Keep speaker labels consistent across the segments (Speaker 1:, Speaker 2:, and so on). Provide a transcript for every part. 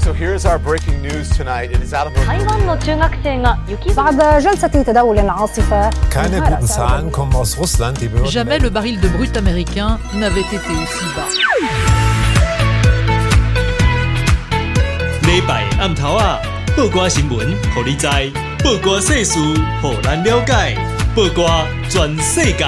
Speaker 1: so here's our breaking news tonight. It is out of
Speaker 2: 台湾の中学生が雪
Speaker 3: بعد جلسة تداول العاصفة
Speaker 4: Keine guten Zahlen kommen aus Russland. Die Behörden
Speaker 5: Jamais le baril de brut américain n'avait été aussi bas.
Speaker 6: 礼拜暗头啊，报歌新闻，互你知；报歌世事，互咱了解。报歌全世界。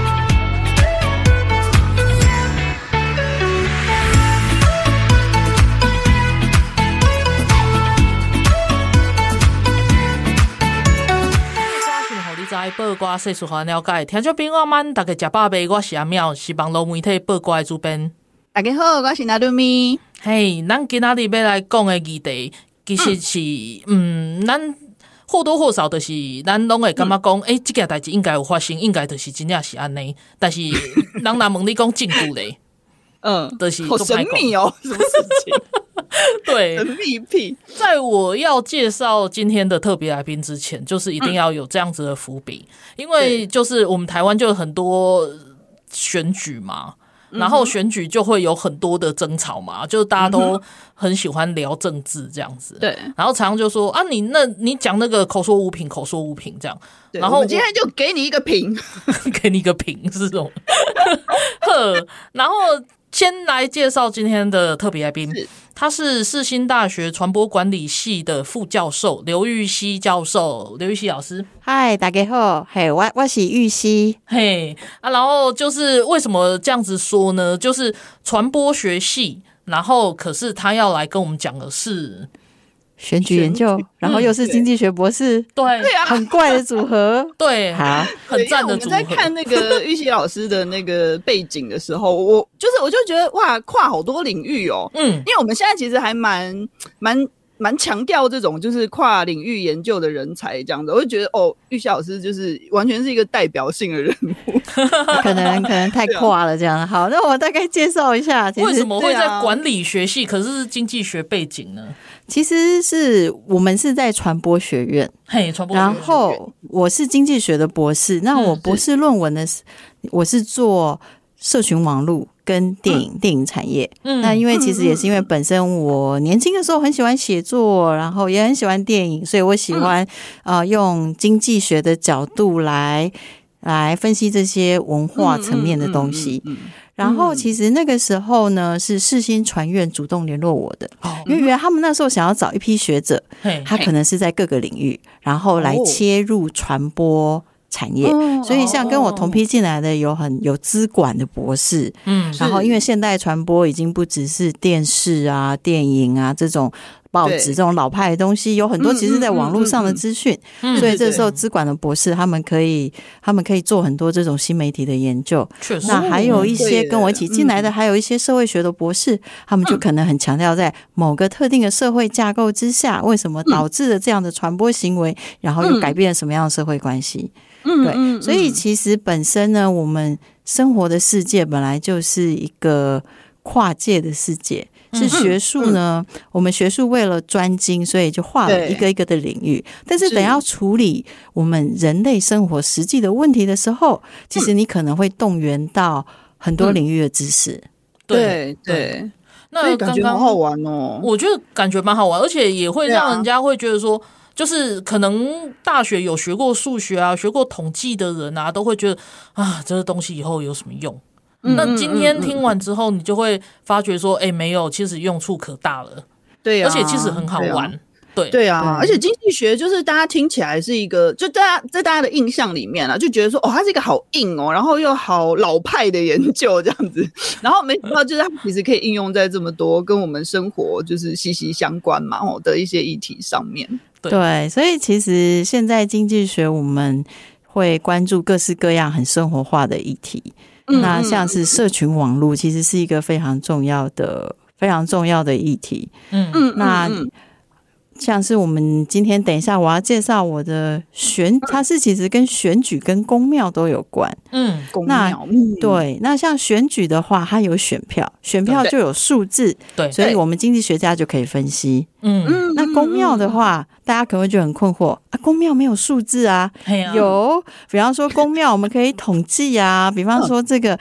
Speaker 5: 报歌世事互了解，听众朋友们，大家食饱未？我是阿妙，是网络媒体报歌的主编。
Speaker 7: 大家好，我是纳鲁咪。
Speaker 5: 嘿，咱今仔日要来讲的议题，其实是咱或多或少的是，咱拢会感觉讲，这件代志应该有发生，应该就是真正是安尼。但是人若问你讲证据咧，就是
Speaker 7: 好神秘哦，什么事情？
Speaker 5: 对，
Speaker 7: 神秘屁。
Speaker 5: 在我要介绍今天的特别来宾之前，就是一定要有这样子的伏笔，因为就是我们台湾就有很多选举嘛，然后选举就会有很多的争吵嘛，就是大家都很喜欢聊政治这样子。对，然后常常就说啊，你讲那个口说无凭，口说无凭这样。然后
Speaker 7: 我今天就给你一个凭，
Speaker 5: 给你一个凭是这种。呵，然后先来介绍今天的特别来宾。他是世新大学传播管理系的副教授刘玉溪教授，刘玉溪老师。
Speaker 8: 嗨，大家好，嘿，我是玉溪，
Speaker 5: 嘿啊，然后就是为什么这样子说呢？就是传播学系，然后可是他要来跟我们讲的是
Speaker 8: 选举研究，然后又是经济学博士，
Speaker 5: 对
Speaker 7: 啊，
Speaker 8: 很怪的组合，
Speaker 5: 对，
Speaker 8: 好，
Speaker 5: 很赞的组合。
Speaker 7: 我们在看那个玉溪老师的那个背景的时候，我就觉得哇，跨好多领域哦，因为我们现在其实还蛮强调这种就是跨领域研究的人才这样子，我就觉得哦，玉溪老师就是完全是一个代表性的人物，
Speaker 8: 可能太跨了这样。好，那我大概介绍一下，
Speaker 5: 为什么会在管理学系，可是经济学背景呢？
Speaker 8: 其实是我们是在传播学院，
Speaker 5: 传播学院，
Speaker 8: 然后我是经济学的博士，那我博士论文的我是做社群网络跟电影产业。那因为其实也是因为本身我年轻的时候很喜欢写作，然后也很喜欢电影，所以我喜欢用经济学的角度来分析这些文化层面的东西。然后其实那个时候呢，是世新传院主动联络我的，因为原来他们那时候想要找一批学者，他可能是在各个领域，然后来切入传播产业，所以像跟我同批进来的有资管的博士，然后因为现代传播已经不只是电视啊、电影啊这种报纸这种老派的东西，有很多其实在网络上的资讯，所以这时候资管的博士他们可以做很多这种新媒体的研究。那还有一些跟我一起进来的，还有一些社会学的博士，他们就可能很强调在某个特定的社会架构之下，为什么导致了这样的传播行为，然后又改变了什么样的社会关系。对，所以其实本身呢，我们生活的世界本来就是一个跨界的世界。是学术呢，我们学术为了专精，所以就画了一个一个的领域。但是等要处理我们人类生活实际的问题的时候，其实你可能会动员到很多领域的知识。
Speaker 7: 对，那感觉好好玩哦。
Speaker 5: 我觉得感觉蛮好玩，而且也会让人家会觉得说，就是可能大学有学过数学啊、学过统计的人啊，都会觉得啊，这个东西以后有什么用？那今天听完之后，你就会发觉说，没有，其实用处可大了。对啊，而且其实很好玩。
Speaker 7: 对啊，而且经济学就是大家听起来是一个，就在大家的印象里面啊，就觉得说，它是一个好硬哦，然后又好老派的研究这样子，然后没想到就是它其实可以应用在这么多跟我们生活就是息息相关嘛的一些议题上面。
Speaker 8: 对，所以其实现在经济学我们会关注各式各样很生活化的议题。那像是社群网络其实是一个非常重要的议题。那像是我们今天等一下我要介绍我的它是其实跟选举跟公庙都有关。
Speaker 7: 公庙
Speaker 8: 对，那像选举的话，它有选票就有数字，对，所以我们经济学家就可以分析。那公庙的话，大家可能会觉得很困惑啊，公庙没有数字啊。有，比方说公庙我们可以统计啊，比方说这个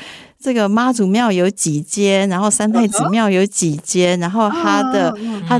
Speaker 8: 这个妈祖庙有几间，然后三太子庙有几间，然后它的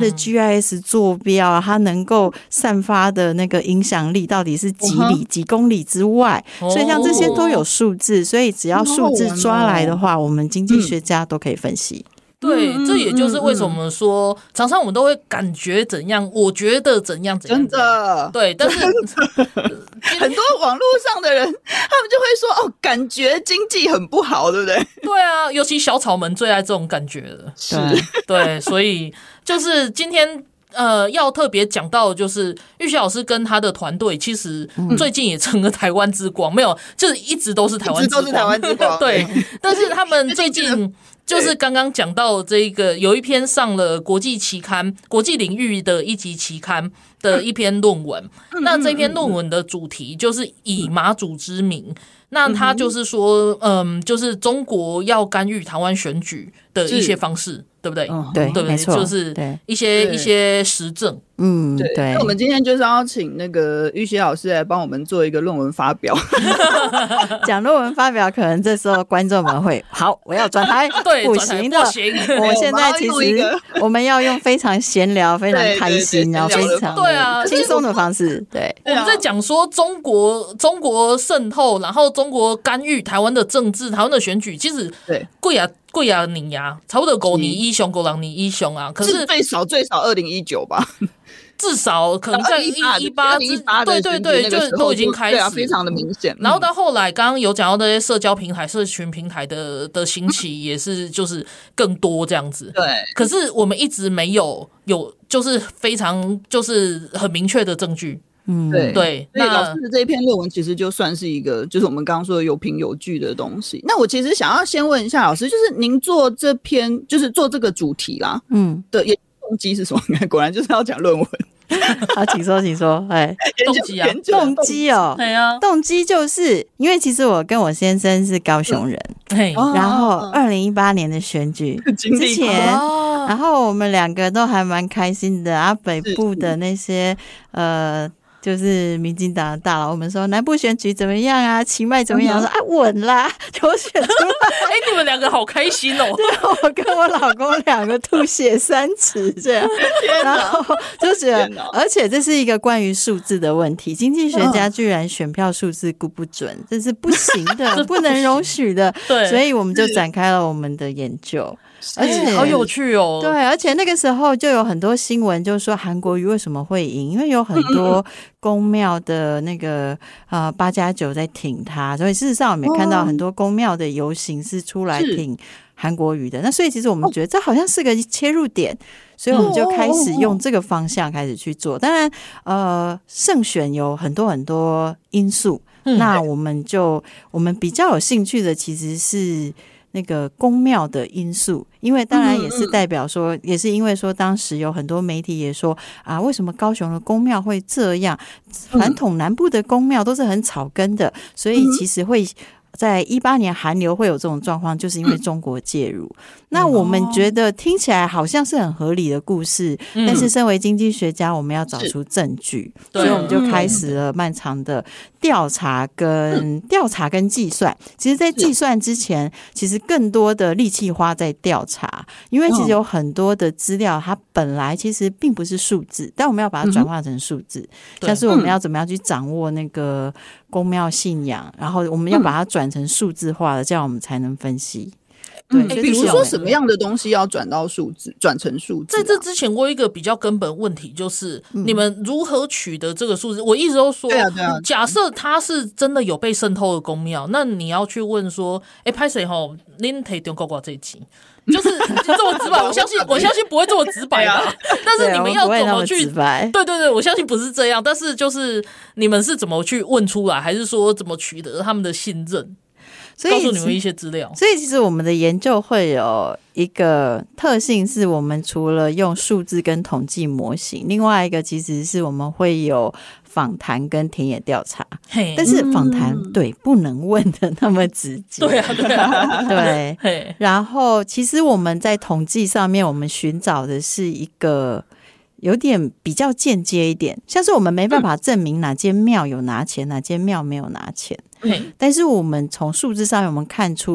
Speaker 8: GIS 坐标，它能够散发的那个影响力到底是几里几公里之外，所以像这些都有数字，所以只要数字抓来的话，我们经济学家都可以分析。
Speaker 5: 对，这也就是为什么我们说常常我们都会感觉怎样，我觉得怎样怎样，
Speaker 7: 真的
Speaker 5: 对，但是
Speaker 7: 很多网络上的人，他们就会说哦，感觉经济很不好，对不对？
Speaker 5: 对啊，尤其小草们最爱这种感觉了。
Speaker 7: 是，
Speaker 5: 对，所以就是今天要特别讲到，就是玉璇老师跟他的团队，其实最近也成了台湾之光，没有，就是一直都是台湾之光，
Speaker 7: 一直都是台湾之光。
Speaker 5: 对，但是他们最近。就是刚刚讲到这个，有一篇上了国际期刊、国际领域的一级期刊的一篇论文。那这篇论文的主题就是以马祖之名。那他就是说，就是中国要干预台湾选举的一些方式，对不对？
Speaker 8: 对，
Speaker 5: 对不对？就是一些实证。
Speaker 8: 对。
Speaker 7: 那我们今天就是要请那个玉璇老师来帮我们做一个论文发表。
Speaker 8: 讲论文发表，可能这时候观众们会好，我要转台，
Speaker 5: 对，
Speaker 8: 不行的，
Speaker 5: 不行。
Speaker 8: 我现在其实我们要用非常闲聊、非常开心，然后非常轻松的方式。对，
Speaker 5: 我们在讲说中国渗透，然后中国干预台湾的政治、台湾的选举，其实贵啊你呀，差不多狗你一雄，狗狼你一雄啊。可是
Speaker 7: 最少2019吧。
Speaker 5: 至少可能在2018，对，就都已经开始，
Speaker 7: 对啊，非常的明显。
Speaker 5: 然后到后来，刚刚有讲到那些社交平台、社群平台的兴起，也是就是更多这样子。
Speaker 7: 对，
Speaker 5: 可是我们一直没有就是非常就是很明确的证据。对。
Speaker 7: 所以老师的这一篇论文其实就算是一个，就是我们刚刚说的有凭有据的东西。那我其实想要先问一下老师，就是您做这篇，就是做这个主题啦，的动机是什么？果然就是要讲论文。
Speaker 8: 好，请说。哎，
Speaker 5: 动机啊，
Speaker 8: 动机哦，
Speaker 5: 对啊，
Speaker 8: 动机就是因为其实我跟我先生是高雄人，然后2018年的选举之前，然后我们两个都还蛮开心的啊，北部的那些就是民进党的大佬，我们说南部选举怎么样啊？奇迈怎么样？说啊稳啦，就选出来。
Speaker 5: 你们两个好开心哦！
Speaker 8: 对，我跟我老公两个吐血3尺这样，然后就觉得，而且这是一个关于数字的问题，经济学家居然选票数字估不准，这是不行的，不能容许的。对，所以我们就展开了我们的研究。而且
Speaker 5: 好有趣哦！
Speaker 8: 对，而且那个时候就有很多新闻，就说韩国瑜为什么会赢，因为有很多宫庙的那个8+9在挺他，所以事实上我们也看到很多宫庙的游行是出来挺韩国瑜的。那所以其实我们觉得这好像是个切入点，所以我们就开始用这个方向开始去做。当然，胜选有很多很多因素，那我们比较有兴趣的其实是那个宫庙的因素，因为当然也是代表说，也是因为说当时有很多媒体也说啊，为什么高雄的宫庙会这样？传统南部的宫庙都是很草根的，所以其实会在18年寒流会有这种状况，就是因为中国介入。那我们觉得听起来好像是很合理的故事，但是身为经济学家，我们要找出证据，所以我们就开始了漫长的调查跟计算。其实在计算之前，其实更多的力气花在调查，因为其实有很多的资料它本来其实并不是数字，但我们要把它转化成数字，像是我们要怎么样去掌握那个宫庙信仰，然后我们要把它转成数字化的，这样我们才能分析。对，
Speaker 7: 比如说什么样的东西要转成数字？
Speaker 5: 在这之前，我有一个比较根本问题，就是你们如何取得这个数字？我一直都说，假设它是真的有被渗透的宫庙，那你要去问说，拍谁吼？您提中国这一集，就是这么直白。我相信不会这么直白吧？但是你们要怎么去？对，我相信不是这样。但是就是你们是怎么去问出来，还是说怎么取得他们的信任？告诉你们一些资料。
Speaker 8: 所以其实我们的研究会有一个特性，是我们除了用数字跟统计模型，另外一个其实是我们会有访谈跟田野调查。但是访谈对不能问的那么直接。
Speaker 5: 对啊，
Speaker 8: 对。然后其实我们在统计上面，我们寻找的是一个有点比较间接一点，像是我们没办法证明哪间庙有拿钱，哪间庙没有拿钱。但是我们从数字上面我们看出了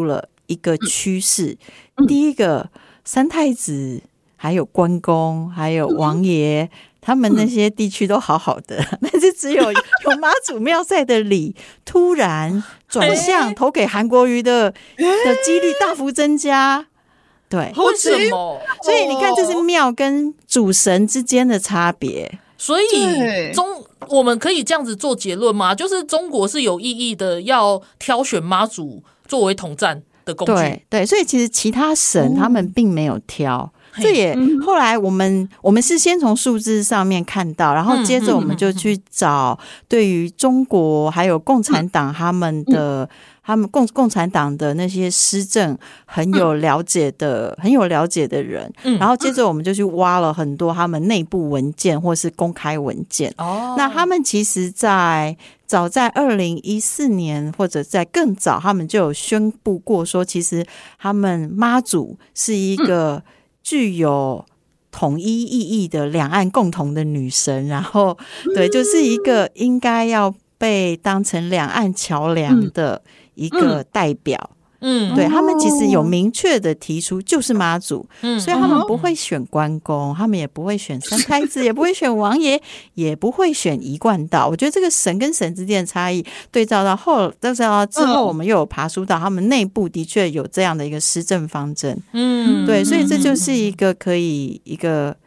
Speaker 8: 一个趋势。第一个，三太子还有关公还有王爷，他们那些地区都好好的，但是只有妈祖庙在的里突然转向投给韩国瑜的几率大幅增加。对，
Speaker 5: 为什么？
Speaker 8: 所以你看，这是庙跟主神之间的差别。
Speaker 5: 所以我们可以这样子做结论吗？就是中国是有意义的要挑选妈祖作为统战的工具。
Speaker 8: 对，所以其实其他神他们并没有挑。这也后来我们是先从数字上面看到，然后接着我们就去找对于中国还有共产党他们共产党的那些施政很有了解的人，然后接着我们就去挖了很多他们内部文件或是公开文件。那他们其实早在2014年或者在更早，他们就有宣布过说，其实他们妈祖是一个具有统一意义的两岸共同的女神，然后对，就是一个应该要被当成两岸桥梁的一个代表。对，他们其实有明确的提出就是妈祖，所以他们不会选关公，他们也不会选三太子，也不会选王爷，也不会选一贯道。我觉得这个神跟神之间的差异对照到之后，我们又有爬梳到他们内部的确有这样的一个施政方针。对，所以这就是一个可以一个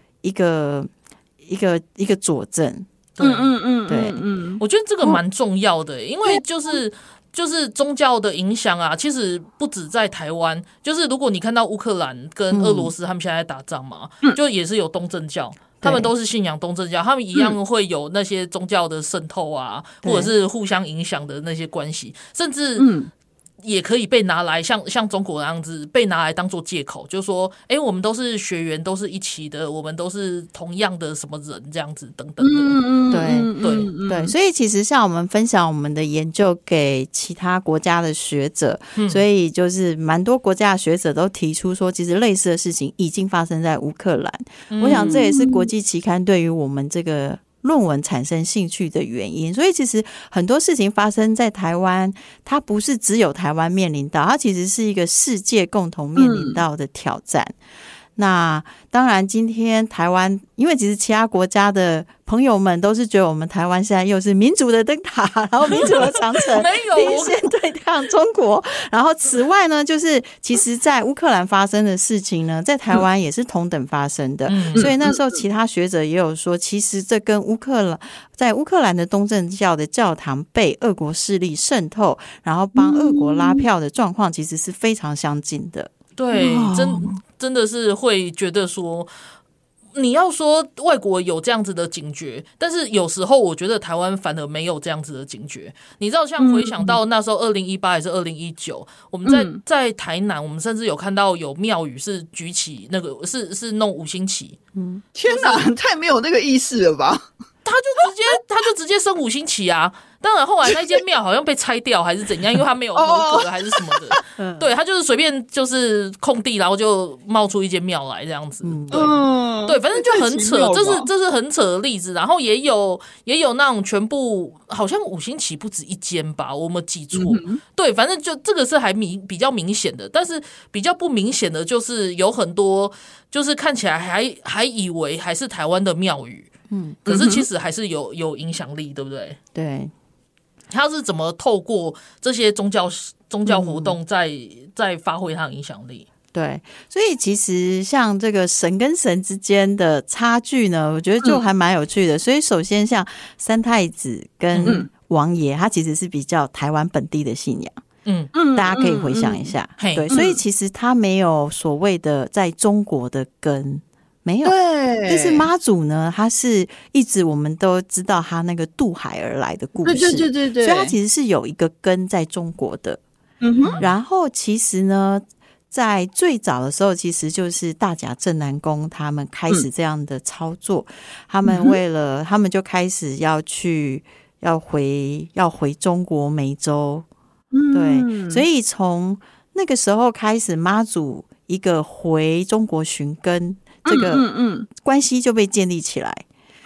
Speaker 8: 佐证。对，
Speaker 5: 我觉得这个蛮重要的，因为就是宗教的影响啊，其实不止在台湾，就是如果你看到乌克兰跟俄罗斯他们现在在打仗嘛，就也是有东正教，他们都是信仰东正教，他们一样会有那些宗教的渗透啊，或者是互相影响的那些关系，甚至也可以被拿来像中国那样子被拿来当做借口，就是说我们都是学员，都是一起的，我们都是同样的什么人这样子等等的。
Speaker 8: 对，所以其实像我们分享我们的研究给其他国家的学者，所以就是蛮多国家的学者都提出说，其实类似的事情已经发生在乌克兰。我想这也是国际期刊对于我们这个论文产生兴趣的原因。所以其实很多事情发生在台湾，它不是只有台湾面临到，它其实是一个世界共同面临到的挑战。那当然今天台湾，因为其实其他国家的朋友们都是觉得我们台湾现在又是民主的灯塔，然后民主的长城，第一线对抗中国。然后此外呢，就是其实在乌克兰发生的事情呢，在台湾也是同等发生的。所以那时候其他学者也有说，其实这跟在乌克兰的东正教的教堂被俄国势力渗透，然后帮俄国拉票的状况其实是非常相近的。
Speaker 5: 对，真的是会觉得说，你要说外国有这样子的警觉，但是有时候我觉得台湾反而没有这样子的警觉。你知道，像回想到那时候2018还是2019，我们在台南，我们甚至有看到有庙宇是举起那个是弄五星旗。
Speaker 7: 天哪，太没有那个意识了吧！
Speaker 5: 他就直接升五星旗啊！当然后来那间庙好像被拆掉还是怎样，因为他没有合格还是什么的。对，他就是随便就是空地，然后就冒出一间庙来这样子。对，反正就很扯，这是很扯的例子。然后也有那种全部好像五星旗不止一间吧，我们记错。对，反正就这个是还比较明显的，但是比较不明显的就是有很多就是看起来还以为还是台湾的庙宇。可是其实还是有影响力，对不对？
Speaker 8: 对，
Speaker 5: 他是怎么透过这些宗教活动在发挥他的影响力？
Speaker 8: 对，所以其实像这个神跟神之间的差距呢，我觉得就还蛮有趣的。所以首先像三太子跟王爷，他其实是比较台湾本地的信仰。大家可以回想一下。对，所以其实他没有所谓的在中国的根。没有，但是妈祖呢，他是一直我们都知道他那个渡海而来的故事，对，所以他其实是有一个根在中国的。然后其实呢，在最早的时候，其实就是大甲镇南宫他们开始这样的操作，他们他们就开始要回中国梅州，对，所以从那个时候开始，妈祖一个回中国寻根。这个关系就被建立起来。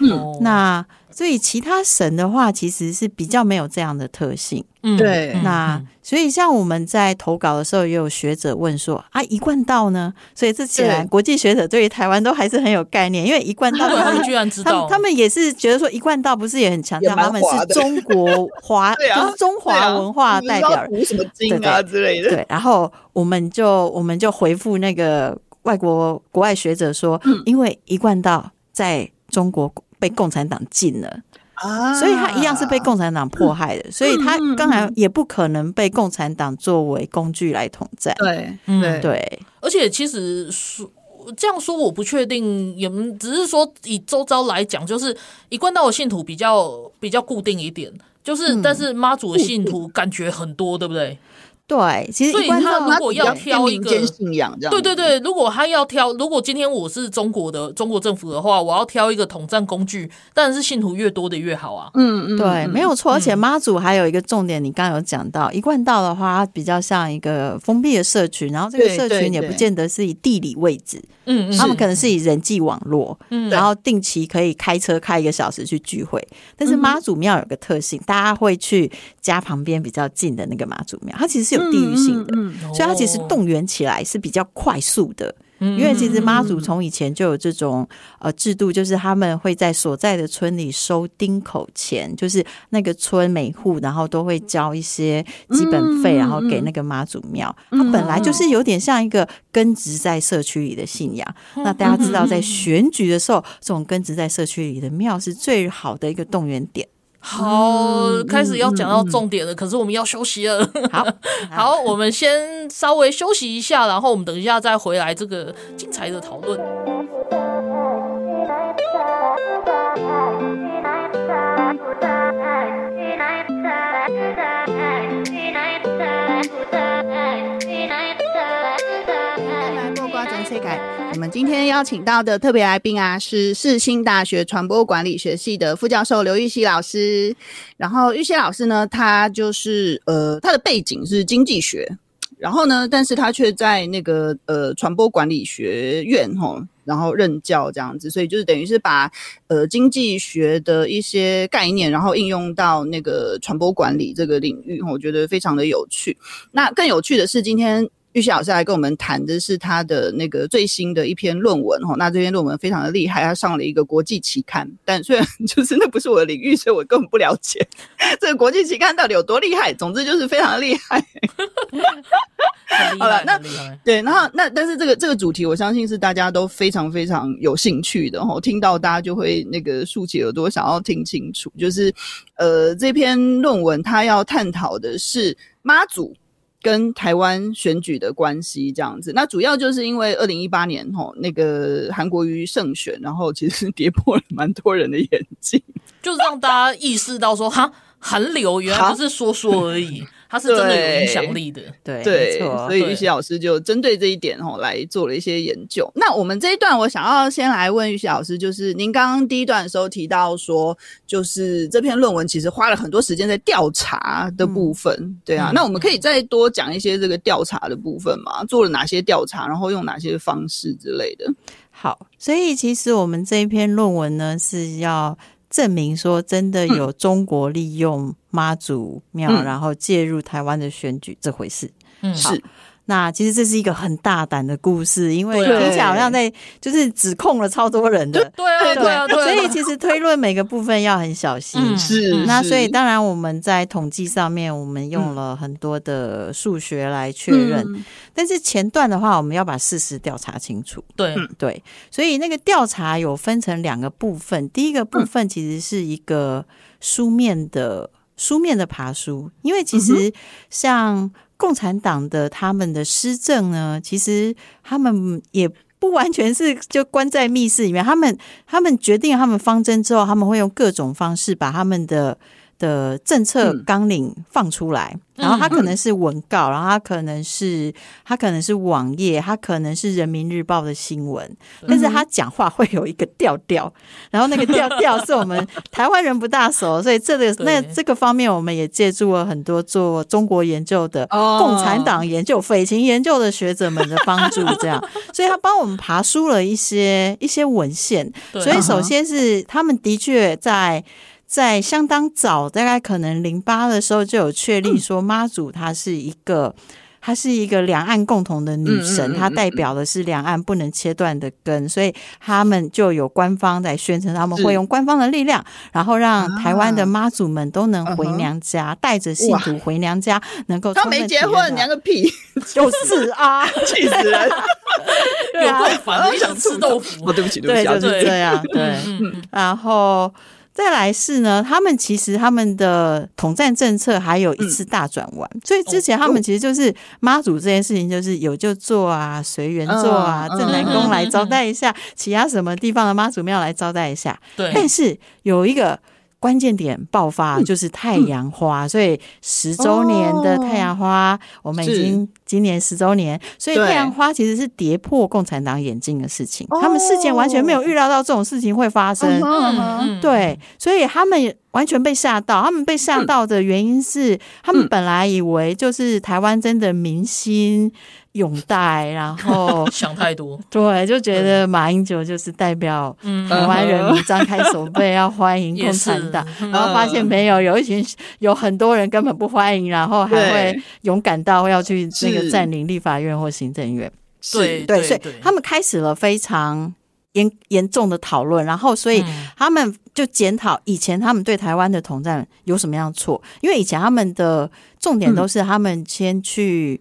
Speaker 8: 那所以其他省的话其实是比较没有这样的特性。
Speaker 7: 对，
Speaker 8: 那所以像我们在投稿的时候也有学者问说一贯道呢，所以这显然国际学者对于台湾都还是很有概念，因为一贯道
Speaker 5: 他们居然知道，
Speaker 8: 他们也是觉得说一贯道不是也很强调他们是中国华就是中华文化代表人，
Speaker 7: 读什么经啊之类的。
Speaker 8: 对，然后我们就回复那个国外学者说，因为一贯道在中国被共产党禁了。所以他一样是被共产党迫害的，所以他当然也不可能被共产党作为工具来统战。对，
Speaker 5: 而且其实这样说我不确定，只是说以周遭来讲，就是一贯道的信徒比较固定一点，就是但是妈祖的信徒感觉很多，对不对？
Speaker 8: 对，其实
Speaker 5: 所以他如果要挑一个
Speaker 7: 民间信仰这样，
Speaker 5: 对，如果他要挑，如果今天我是中国政府的话，我要挑一个统战工具，当然是信徒越多的越好啊。
Speaker 8: 对，没有错。而且妈祖还有一个重点，你刚刚有讲到，一贯道的话，它比较像一个封闭的社群，然后这个社群也不见得是以地理位置，他们可能是以人际网络，然后定期可以开车开1个小时去聚会。但是妈祖庙有个特性，大家会去家旁边比较近的那个妈祖庙，它其实是有地域性的，所以它其实动员起来是比较快速的。因为其实妈祖从以前就有这种制度，就是他们会在所在的村里收丁口钱，就是那个村每户然后都会交一些基本费，然后给那个妈祖庙。它本来就是有点像一个根植在社区里的信仰。那大家知道在选举的时候，这种根植在社区里的庙是最好的一个动员点。
Speaker 5: 好，开始要讲到重点了，可是我们要休息了。好，我们先稍微休息一下，然后我们等一下再回来这个精彩的讨论。
Speaker 7: 我们今天邀请到的特别来宾是世新大学传播管理学系的副教授刘玉溪老师。然后玉溪老师呢，他就是他的背景是经济学，然后呢，但是他却在那个传播管理学院然后任教这样子，所以就是等于是把经济学的一些概念，然后应用到那个传播管理这个领域，我觉得非常的有趣。那更有趣的是，今天玉溪老师来跟我们谈的是他的那个最新的一篇论文，那这篇论文非常的厉害，他上了一个国际期刊，但虽然就是那不是我的领域，所以我根本不了解这个国际期刊到底有多厉害，总之就是非常的厉害。好了，那对，然后但是这个主题我相信是大家都非常非常有兴趣的，听到大家就会那个竖起耳朵想要听清楚，就是这篇论文它要探讨的是妈祖跟台湾选举的关系这样子。那主要就是因为2018年那个韩国瑜胜选，然后其实跌破了蛮多人的眼镜，
Speaker 5: 就是让大家意识到说韩流原来不是说说而已，它是真的有影响力的。
Speaker 8: 对，
Speaker 7: 所以玉溪老师就针对这一点来做了一些研究。那我们这一段我想要先来问玉溪老师，就是您刚刚第一段的时候提到说，就是这篇论文其实花了很多时间在调查的部分，对啊，那我们可以再多讲一些这个调查的部分吗？做了哪些调查，然后用哪些方式之类的？
Speaker 8: 好，所以其实我们这一篇论文呢是要证明说真的有中国利用妈祖庙然后介入台湾的选举这回事。
Speaker 7: 是。
Speaker 8: 那其实这是一个很大胆的故事，因为听起来好像在就是指控了超多人的。
Speaker 5: 对啊，
Speaker 8: 所以其实推论每个部分要很小心。那所以当然我们在统计上面我们用了很多的数学来确认，但是前段的话我们要把事实调查清楚。对，所以那个调查有分成2个部分，第一个部分其实是一个书面的爬书，因为其实像共产党的他们的施政呢，其实他们也不完全是就关在密室里面，他们决定他们方针之后，他们会用各种方式把他们的的政策纲领放出来，然后它可能是文告，然后它可能是网页，它可能是人民日报的新闻，但是他讲话会有一个调调，然后那个调调是我们台湾人不大熟，所以这个方面我们也借助了很多做中国研究的共产党研究、匪情研究的学者们的帮助，这样，所以他帮我们爬梳了一些文献。所以首先是他们的确在相当早，大概可能08的时候就有确立说妈祖她是一个两岸共同的女神，她代表的是两岸不能切断的根，所以他们就有官方在宣称他们会用官方的力量，然后让台湾的妈祖们都能回娘家，带着信徒回娘家，能够
Speaker 7: 他没结婚，娘个屁，
Speaker 8: 就是啊，
Speaker 7: 气死人，
Speaker 5: 有够烦，想吃豆腐。
Speaker 7: 对不起，
Speaker 8: 对，就是这样，对，然后。再来是呢，他们的统战政策还有一次大转弯，所以之前他们其实就是妈祖这件事情，就是有就做啊，随缘做啊，镇南宫来招待一下，其他什么地方的妈祖庙来招待一下。
Speaker 5: 对，
Speaker 8: 但是有一个关键点爆发，就是太阳花，所以10周年的太阳花，我们已经今年10周年，所以太阳花其实是跌破共产党眼镜的事情，他们事前完全没有预料到这种事情会发生，对，所以他们完全被吓到。他们被吓到的原因是，他们本来以为就是台湾真的民心拥戴，然后
Speaker 5: 想太多，
Speaker 8: 对，就觉得马英九就是代表台湾人民张开手背要欢迎共产党，然后发现没有，有很多人根本不欢迎，然后还会勇敢到要去那个占领立法院或行政院。
Speaker 5: 对，
Speaker 8: 所以他们开始了非常严重的讨论，然后所以他们就检讨以前他们对台湾的统战有什么样的错，因为以前他们的重点都是他们先去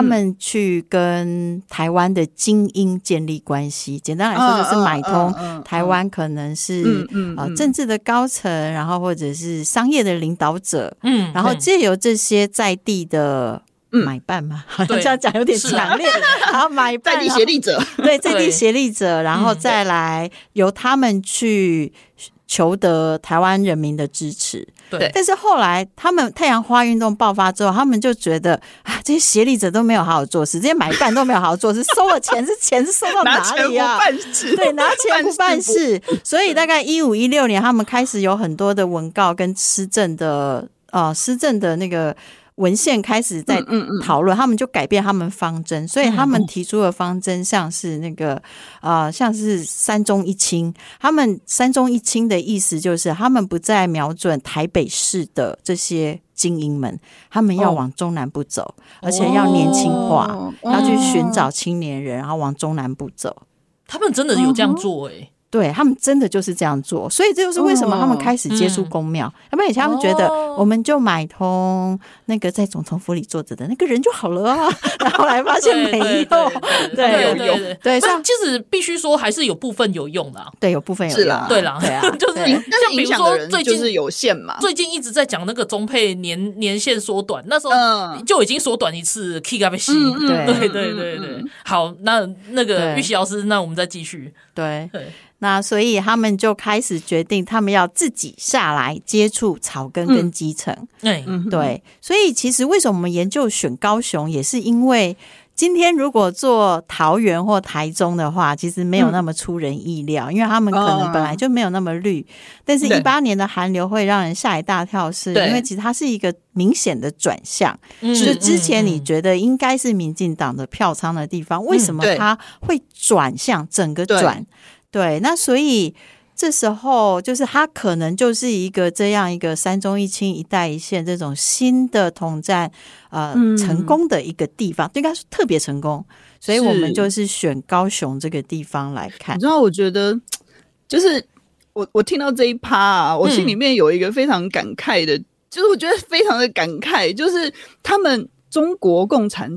Speaker 8: 跟台湾的精英建立关系，简单来说就是买通台湾可能是政治的高层，然后或者是商业的领导者，然后借由这些在地的买办嘛，好像这样讲有点强烈，然后买办
Speaker 7: 在地协力者，
Speaker 8: 对，在地协力者，然后再来由他们去求得台湾人民的支持。
Speaker 5: 对，
Speaker 8: 但是后来他们太阳花运动爆发之后，他们就觉得这些协力者都没有好好做事，这些买办都没有好好做事，收了钱是收到哪里啊？
Speaker 7: 拿钱不办事，
Speaker 8: 对，拿钱不办事。所以大概15、16年，他们开始有很多的文告跟施政的那个文献开始在讨论，他们就改变他们方针，所以他们提出的方针像是那个像是3中1轻，他们3中1轻的意思就是他们不再瞄准台北市的这些精英们，他们要往中南部走，而且要年轻化，要去寻找青年人，然后往中南部走。
Speaker 5: 他们真的有这样做
Speaker 8: 对，他们真的就是这样做，所以这就是为什么他们开始接触公庙。要不然以前他们觉得我们就买通那个在总统府里坐着的那个人就好了啊，然后来发现没用，对，
Speaker 5: 像其实必须说还是有部分有用的，
Speaker 8: 对，有部分有用，
Speaker 5: 对啦，就是像比如说最近
Speaker 7: 就是有限嘛，
Speaker 5: 最近一直在讲那个中配年限缩短，那时候就已经缩短一次 ，K 咖啡西，对，好，那个玉玺老师，那我们再继续，
Speaker 8: 对。那所以他们就开始决定，他们要自己下来接触草根跟基层。对，所以其实为什么我们研究选高雄，也是因为今天如果做桃园或台中的话，其实没有那么出人意料，因为他们可能本来就没有那么绿。但是18年的寒流会让人吓一大跳，是因为其实它是一个明显的转向。就之前你觉得应该是民进党的票仓的地方，为什么它会转向整个转？对，那所以这时候就是它可能就是一个这样一个3中1轻一带一线这种新的统战成功的一个地方，应该是特别成功，所以我们就是选高雄这个地方来看。
Speaker 7: 你知道，我觉得就是我听到这一趴啊，我心里面有一个非常感慨的，就是我觉得非常的感慨，就是他们中国共产党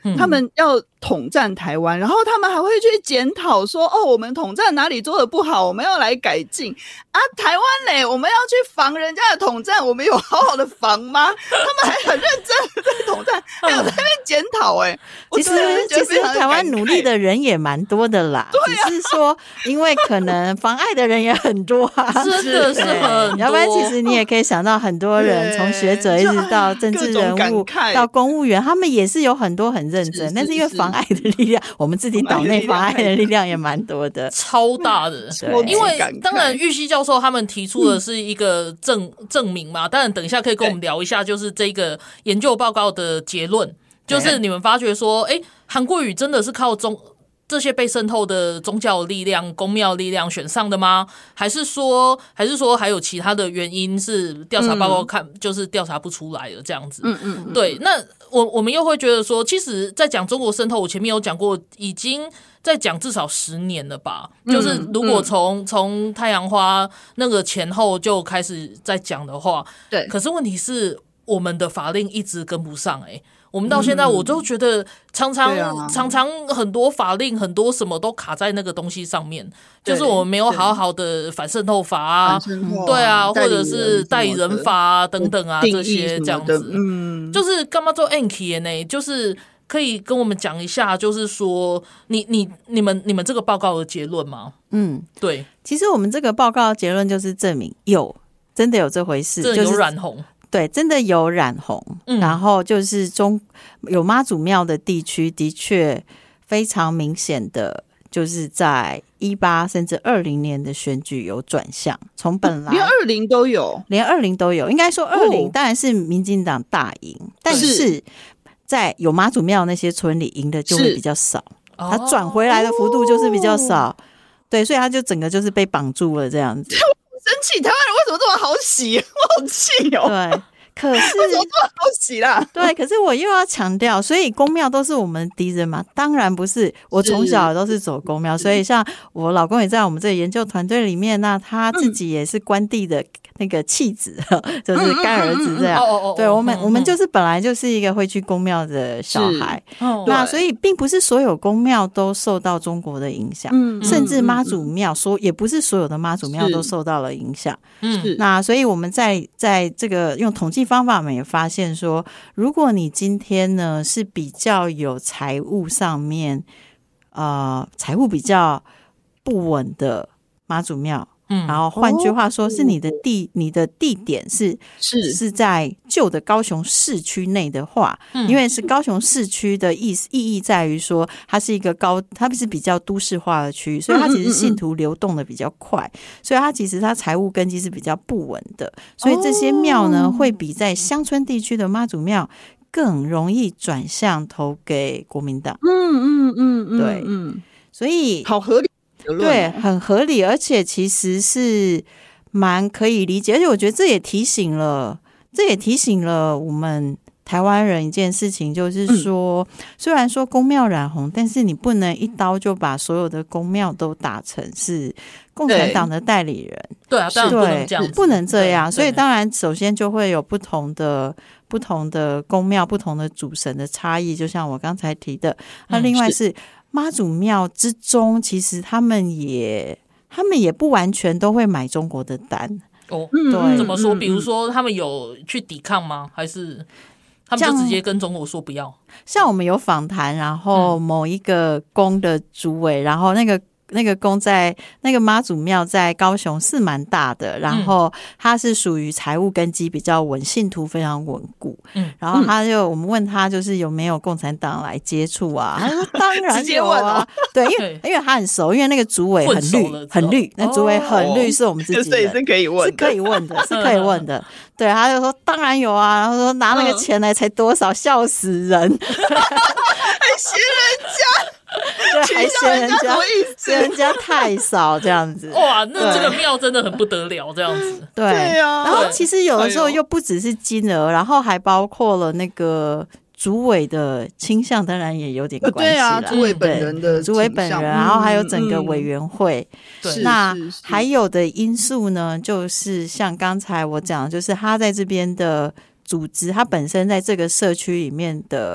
Speaker 7: 他们要统战台湾，然后他们还会去检讨说，我们统战哪里做的不好，我们要来改进啊。台湾嘞，我们要去防人家的统战，我们有好好的防吗？他们还很认真的在统战，还有在那边检讨
Speaker 8: 其实台湾努力的人也蛮多的啦，只是说因为可能妨碍的人也很多
Speaker 5: 真的是很多。
Speaker 8: 要不然其实你也可以想到很多人从学者一直到政治人物到公务员，他们也是有很多很认真，但是因为妨碍的力量，我们自己岛内妨碍的力量也蛮多的，
Speaker 5: 超大的。因为当然玉溪教授他们提出的是一个证明嘛，当然等一下可以跟我们聊一下，就是这个研究报告的结论，就是你们发觉说，韩国瑜真的是靠这些被渗透的宗教力量、公庙力量选上的吗？还是说还有其他的原因是调查报告就是调查不出来的这样子？对。那我们又会觉得说，其实在讲中国渗透，我前面有讲过，已经在讲至少10年了吧？就是如果从太阳花那个前后就开始在讲的话，对。可是问题是，我们的法令一直跟不上我们到现在我都觉得常常很多法令很多什么都卡在那个东西上面，就是我们没有好好的反渗透法啊，对啊，或者是代理人法啊等等啊这些这样子，就是干嘛做 anki 呢？就是可以跟我们讲一下，就是说你们这个报告的结论吗？对，
Speaker 8: 其实我们这个报告的结论就是证明真的有这回事，
Speaker 5: 真的有染红。
Speaker 8: 对，真的有染红，然后就是有妈祖庙的地区，的确非常明显的，就是在18甚至20年的选举有转向，从本来
Speaker 7: 连20都有，
Speaker 8: 应该说20当然是民进党大赢，但是在有妈祖庙那些村里赢的就会比较少，他转回来的幅度就是比较少，对，所以他就整个就是被绑住了这样子。
Speaker 7: 生气，台湾人为什么这么好洗？我好气
Speaker 8: 对，可是
Speaker 7: 为什么这么好洗啦？
Speaker 8: 对，可是我又要强调，所以公庙都是我们的敌人吗？当然不是，我从小都是走公庙，所以像我老公也在我们这个研究团队里面，那他自己也是关帝的那个弃子，就是干儿子这样。对，我们就是本来就是一个会去公庙的小孩，那所以并不是所有公庙都受到中国的影响，甚至妈祖庙也不是所有的妈祖庙都受到了影响。那所以我们在这个用统计方法，我们也发现说，如果你今天呢是比较有财务上面财务比较不稳的妈祖庙，然后换句话说是你的地点是在旧的高雄市区内的话，因为是高雄市区的意义在于说它是一个它是比较都市化的区域，所以它其实信徒流动的比较快，所以它其实它财务根基是比较不稳的，所以这些庙呢会比在乡村地区的妈祖庙更容易转向投给国民党。对，所以
Speaker 7: 好合理。
Speaker 8: 对，很合理，而且其实是蛮可以理解，而且我觉得这也提醒了我们台湾人一件事情，就是说，虽然说公庙染红，但是你不能一刀就把所有的公庙都打成是共产党的代理人。
Speaker 5: 对啊，当然不能这样子，
Speaker 8: 不能这样。所以当然，首先就会有不同的公庙、不同的主神的差异，就像我刚才提的。那另外是妈祖庙之中，其实他们也不完全都会买中国的单。
Speaker 5: 对，怎么说？比如说他们有去抵抗吗？还是他们就直接跟中国说不要？
Speaker 8: 像我们有访谈，然后某一个宫的主委，然后那个宫在那个妈祖庙在高雄是蛮大的，然后它是属于财务根基比较稳，信徒非常稳固。然后我们问他就是有没有共产党来接触啊？他说当然有啊，对，因为他很熟，因为那个主委很绿，那主委很绿，是我们自己的，
Speaker 7: 是可以问
Speaker 8: 的。对，他就说当然有啊，然后说拿那个钱来才多少，笑死人，还
Speaker 7: 嫌人家。
Speaker 8: 对，还嫌人家太少这样子。
Speaker 5: 哇，那这个庙真的很不得了这样子。
Speaker 8: 对啊，然后其实有的时候又不只是金额，然后还包括了那个主委的倾向，当然也有点关系啦。
Speaker 7: 主委本人，
Speaker 8: 然后还有整个委员会。那还有的因素呢，就是像刚才我讲的，就是他在这边的组织，他本身在这个社区里面的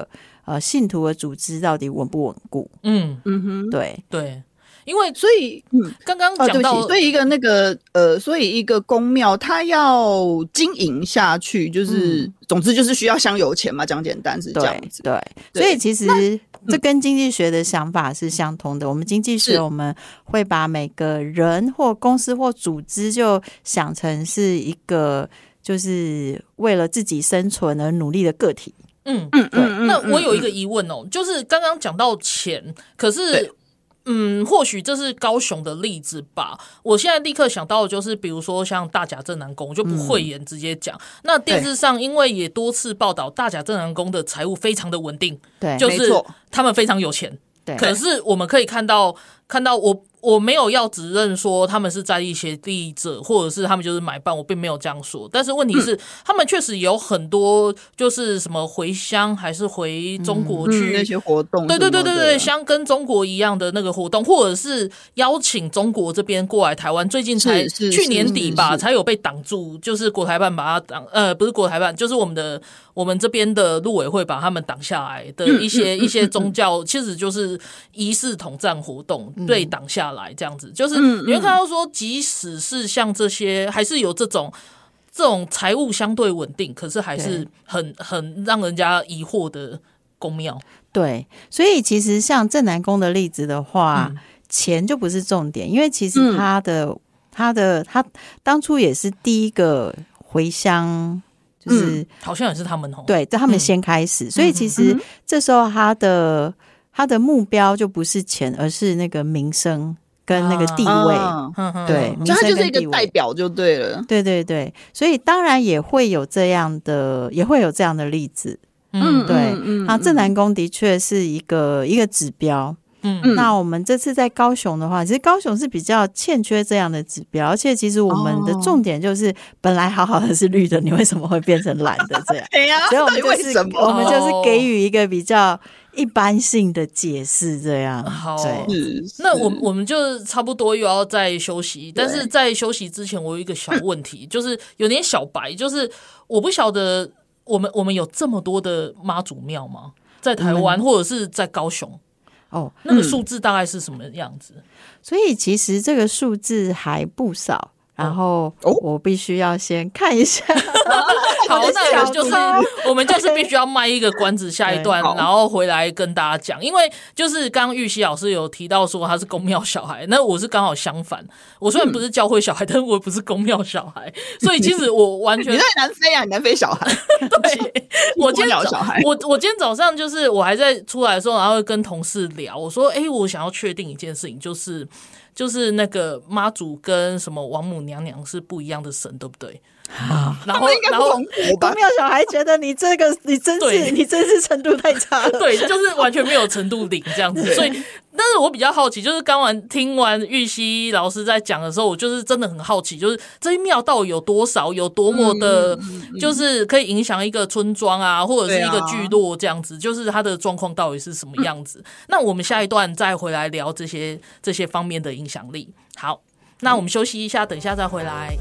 Speaker 8: 信徒的组织到底稳不稳固。对
Speaker 5: 对。因为
Speaker 7: 所以
Speaker 5: 刚刚讲到，
Speaker 7: 所以一个那个所以一个公庙它要经营下去，就是总之就是需要香油钱嘛，讲简单是这样子。
Speaker 8: 对，所以其实这跟经济学的想法是相通的。我们经济学我们会把每个人或公司或组织就想成是一个就是为了自己生存而努力的个体。
Speaker 5: 那我有一个疑问哦，就是刚刚讲到钱，可是或许这是高雄的例子吧。我现在立刻想到的就是，比如说像大甲镇南宫，我就不讳言直接讲。那电视上因为也多次报道大甲镇南宫的财务非常的稳定，
Speaker 8: 对，
Speaker 5: 就是他们非常有钱。
Speaker 8: 对，
Speaker 5: 可是我们可以看到我没有要指认说他们是在地协力者，或者是他们就是买办，我并没有这样说。但是问题是，他们确实有很多就是什么回乡还是回中国去
Speaker 7: 那些活动，
Speaker 5: 对，像跟中国一样的那个活动，或者是邀请中国这边过来台湾。最近才去年底吧，才有被挡住，就是国台办把它挡，不是国台办，就是我们这边的陆委会把他们挡下来的一些宗教，其实就是疑似统战活动被挡下来，这样子，就是你会看到说，即使是像这些，还是有这种财务相对稳定，可是还是很让人家疑惑的宫庙。
Speaker 8: 对，所以其实像镇南宫的例子的话，钱就不是重点，因为其实他当初也是第一个回乡。就是
Speaker 5: 好像也是他们
Speaker 8: 对，他们先开始，所以其实这时候他的目标就不是钱，而是那个名声跟那个地位，对，名声跟地位，
Speaker 7: 他就是一个代表就对了。
Speaker 8: 对，所以当然也会有这样的例子，对，那镇南宫的确是一个指标。那我们这次在高雄的话，其实高雄是比较欠缺这样的指标，而且其实我们的重点就是本来好好的是绿的，你为什么会变成蓝的这样？所以我们就是给予一个比较一般性的解释，这样。
Speaker 5: 好，那我们就差不多又要再休息，但是在休息之前，我有一个小问题，就是有点小白，就是我不晓得我们有这么多的妈祖庙吗？在台湾或者是在高雄？那个数字大概是什么样子？
Speaker 8: 所以其实这个数字还不少，然后我必须要先看一下。
Speaker 5: 好，那我们就是必须要卖一个关子，下一段然后回来跟大家讲。因为就是刚刚玉溪老师有提到说他是公庙小孩，那我是刚好相反。我虽然不是教会小孩，但是我也不是公庙小孩，所以其实我完全
Speaker 7: 你在南非啊，你南非小孩。
Speaker 5: 对，我今天早上就是我还在出来的时候，然后跟同事聊，我说我想要确定一件事情，就是那个妈祖跟什么王母娘娘是不一样的神，对不对？然后
Speaker 8: 公庙小孩觉得你真是程度太差了，
Speaker 5: 对，就是完全没有程度零这样子。所以，但是我比较好奇，就是听完玉溪老师在讲的时候，我就是真的很好奇，就是这些庙到底有多少，有多么的，就是可以影响一个村庄啊，或者是一个聚落这样子，就是它的状况到底是什么样子。那我们下一段再回来聊这些方面的影响力。好，那我们休息一下，等一下再回来。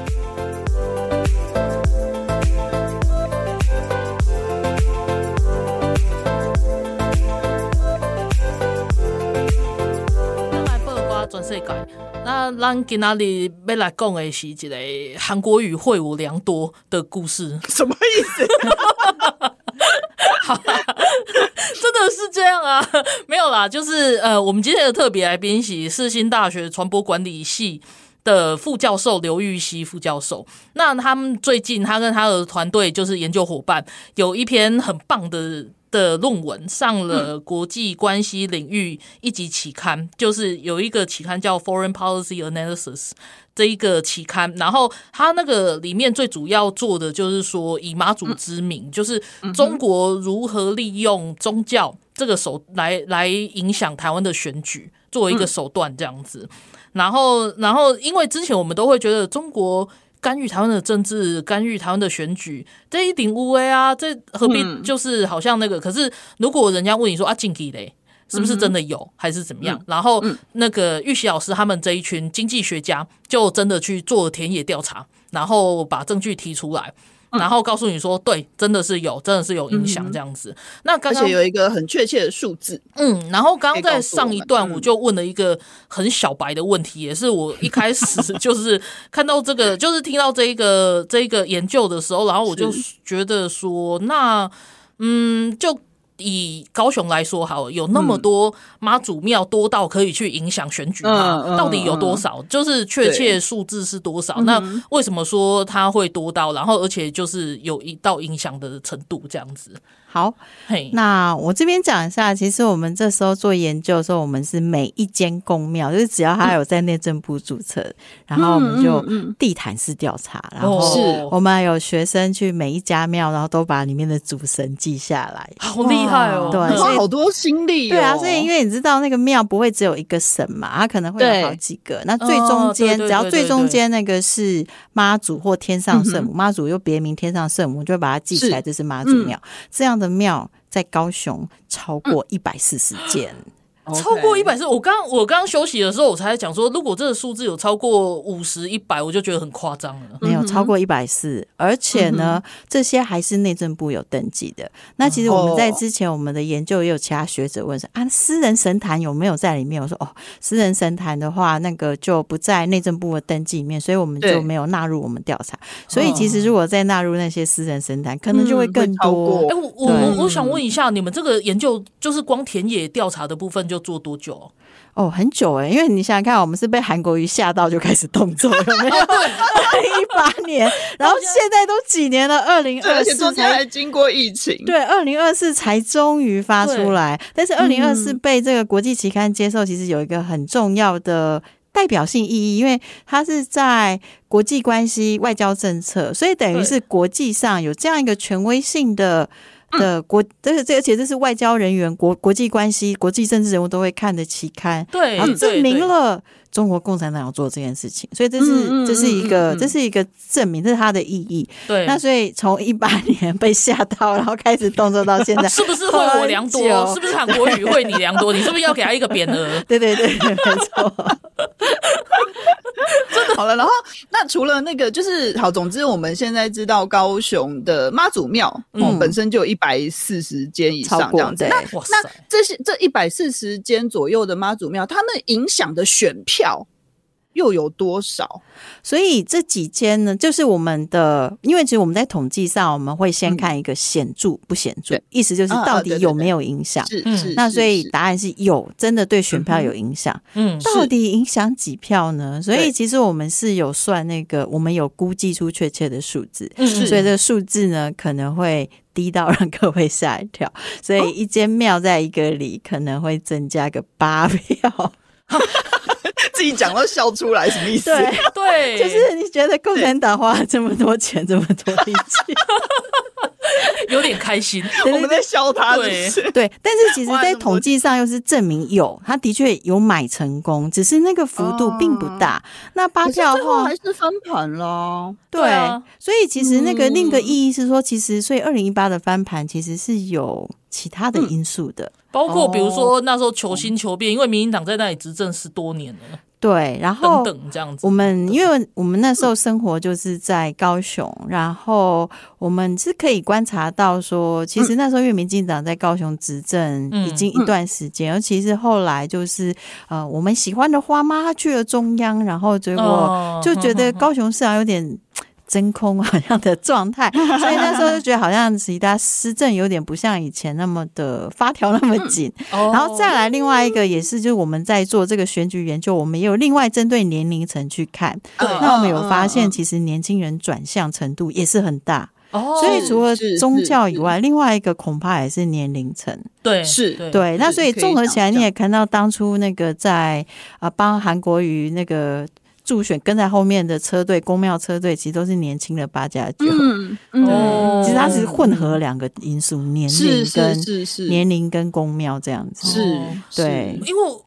Speaker 5: 全世界，那咱今仔日要来讲的是一个韩国语会武良多的故事。
Speaker 7: 什么意思？
Speaker 5: 好啦，真的是这样啊？没有啦，就是我们今天的特别来宾是世新大学传播管理系的副教授刘玉溪副教授。那他们最近他跟他的团队就是研究伙伴有一篇很棒的论文上了国际关系领域一级期刊，就是有一个期刊叫 Foreign Policy Analysis 这一个期刊，然后它那个里面最主要做的就是说以妈祖之名，就是中国如何利用宗教这个来影响台湾的选举作为一个手段这样子。然后因为之前我们都会觉得中国干预台湾的政治，干预台湾的选举，这一定无啊，这何必就是好像那个。可是如果人家问你说禁忌嘞，是不是真的有，还是怎么样？然后那个玉溪老师他们这一群经济学家就真的去做田野调查，然后把证据提出来。 然后告诉你说，对，真的是有影响这样子。那刚刚
Speaker 7: 而且有一个很确切的数字。
Speaker 5: 然后刚刚在上一段我就问了一个很小白的问题，也是我一开始就是看到这个，就是听到这一个研究的时候，然后我就觉得说，那就以高雄来说好了，有那么多妈祖庙多到可以去影响选举吗？到底有多少？就是确切数字是多少？那为什么说它会多到，然后而且就是有一到影响的程度这样子？
Speaker 8: 好，那我这边讲一下，其实我们这时候做研究的时候，我们是每一间公庙，就是只要他有在内政部注册，然后我们就地毯式调查，然后我们还有学生去每一家庙，然后都把里面的主神记下来，
Speaker 5: 好厉害哦！
Speaker 8: 对，
Speaker 7: 花好多心力哦。
Speaker 8: 对啊，所以因为你知道那个庙不会只有一个神嘛，它可能会有好几个，那最中间只要最中间那个是妈祖或天上圣母，妈祖又别名天上圣母，就会把它记起来，这是妈祖庙。这样的庙在高雄超过140间。
Speaker 5: 超过140，我刚休息的时候，我才讲说，如果这个数字有超过50、100，我就觉得很夸张了。
Speaker 8: 没有超过140，而且呢，这些还是内政部有登记的。那其实我们在之前我们的研究也有其他学者问说私人神坛有没有在里面？我说私人神坛的话，那个就不在内政部的登记里面，所以我们就没有纳入我们调查。所以其实如果再纳入那些私人神坛，可能就会更多。
Speaker 5: 我想问一下，你们这个研究就是光田野调查的部分就做多久？
Speaker 8: 很久因为你想想看，我们是被韩国瑜吓到就开始动作，有没有？2018年，然后现在都几年了，2024，
Speaker 7: 而且中间还经过疫情，
Speaker 8: 对，2024才终于发出来。但是2024被这个国际期刊接受，其实有一个很重要的代表性意义，因为它是在国际关系外交政策，所以等于是国际上有这样一个权威性的而且这是外交人员、国际关系、国际政治人物都会看的期刊，
Speaker 5: 对，
Speaker 8: 然后证明了中国共产党要做这件事情，所以这是一个证明，这是它的意义。对，那所以从18年被吓到，然后开始动作到现在，
Speaker 5: 是不是会我良多？是不是韩国瑜会你良多？你是不是要给他一个匾额？
Speaker 8: 对，没错。
Speaker 7: 好了，然后那除了那个就是好，总之我们现在知道高雄的妈祖庙本身就有140间以上这样子。那这140间左右的妈祖庙，他们影响的选票又有多少？
Speaker 8: 所以这几间呢，就是我们的，因为其实我们在统计上，我们会先看一个显著不显著，意思就是到底有没有影响。那所以答案是有，真的对选票有影响。到底影响几票呢？所以其实我们是有算那个，我们有估计出确切的数字，所以这个数字呢可能会低到让各位吓一跳。所以一间庙在一个里可能会增加个8票。
Speaker 7: 自己讲到笑出来，什么意思？
Speaker 8: 对，就是你觉得共产党花了这么多钱，这么多力气，
Speaker 5: 有点开心。
Speaker 7: 我们在笑他，
Speaker 8: 对。但是其实，在统计上又是证明他的确有买成功，只是那个幅度并不大。那8票的话，
Speaker 7: 还是翻盘了。
Speaker 8: 对，所以其实那个另一个意义是说，其实所以2018的翻盘其实是有其他的因素的。
Speaker 5: 包括比如说那时候求新求变，因为民进党在那里执政10多年了，
Speaker 8: 对，然后
Speaker 5: 等等这样子。
Speaker 8: 因为我们那时候生活就是在高雄，然后我们是可以观察到说，其实那时候因为民进党在高雄执政已经一段时间，尤其是后来就是我们喜欢的花妈去了中央，然后结果就觉得高雄市长有点真空好像的状态，所以那时候就觉得好像其他施政有点不像以前那么的发条那么紧。然后再来另外一个也是，就是我们在做这个选举研究，我们也有另外针对年龄层去看。那我们有发现，其实年轻人转向程度也是很大。所以除了宗教以外，另外一个恐怕也是年龄层。
Speaker 5: 对，
Speaker 8: 对。那所以综合起来，你也看到当初那个在帮韩国瑜那个助选跟在后面的车队，公庙车队其实都是年轻的8加9。其实它是混合2个因素，年龄跟公庙这样子。
Speaker 5: 对，因为